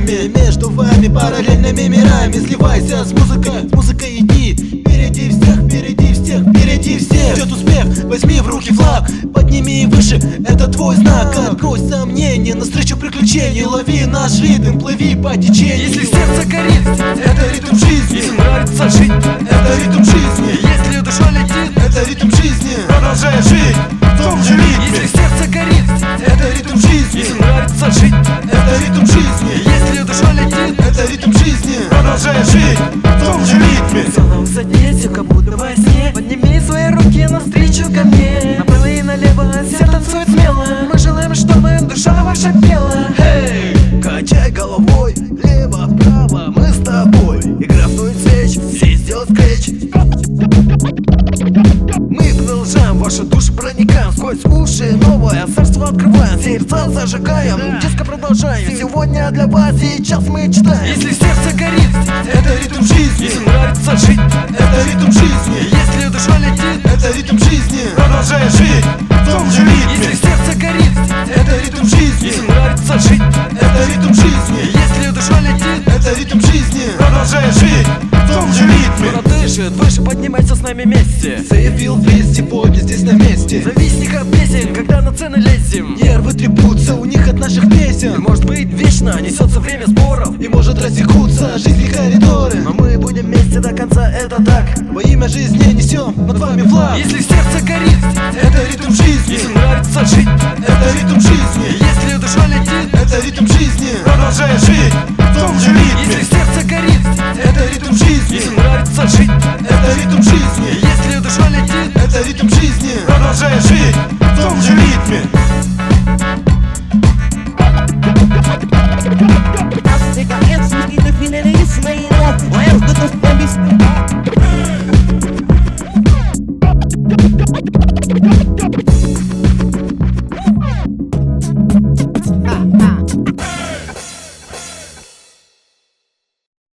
нами, между вами параллельными мирами. Сливайся с музыкой иди впереди всех, впереди всех, впереди всех. Ждет успех, возьми в руки флаг, подними выше, это твой знак. Отбрось сомнения, навстречу приключению, лови наш ритм, плыви по течению. Если сердце горит, это ритм жизни. если нравится жить, это ритм жизни. если душа летит, это ритм жизни. Продолжай жить в том же ритме. если сердце горит, это ритм жизни. если нравится жить, это ритм жизни. если душа летит, это ритм жизни. Продолжай жить в том же ритме. Сон задейся, как будто во сне. Подними свои руки навстречу ко мне. Направо и налево, все танцуют смело. Мы желаем, чтобы душа ваша пела. Эй, качай головой, лево-вправо, мы с тобой. Игра в свеч, здесь сделать скретч. Мы продолжаем, ваши души проникаем сквозь уши, новое царство открываем, сердца зажигаем, диско продолжаем. Сегодня для вас сейчас мы читаем. Если сердце горит, это ритм жизни. если нравится жить, это ритм жизни. если душа летит, это ритм жизни. Продолжай жить в том же если ритме. сердце горит, это ритм жизни. если нравится жить, это ритм жизни. если душа летит, это ритм жизни. Продолжай жить в том же ритме. кто дышит, выше поднимайся с нами вместе. Заявил в сегодня здесь на месте. Завистник от песен, когда на цены лезем. Нервы трепутся у них от наших И песен. может быть вечно несется время споров. И может рассекутся жизни коридоры. Но мы будем вместе до конца, это так. Во имя жизни несем над вами флаг. Если сердце горит, Это ритм жизни. если нравится жить, Это ритм жизни. если душа летит, Это ритм жизни. Продолжай жить в том же если ритме. сердце горит, Это ритм жизни. если нравится жить, Это ритм жизни. если душа летит, Это ритм жизни. Продолжай